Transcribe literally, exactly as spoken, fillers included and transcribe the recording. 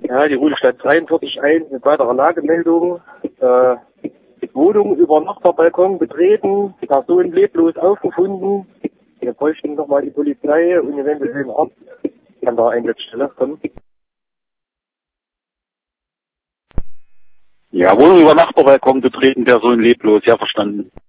Ja, die Rudelstadt dreiundvierzig eins mit weiterer Lagemeldung. Äh, Wohnung über Nachbarbalkon betreten, Person leblos aufgefunden. Wir bräuchten nochmal die Polizei und eventuell den Arzt an der Einsatzstelle kommen. Ja, Wohnung über Nachbarbalkon betreten, Person leblos, ja verstanden.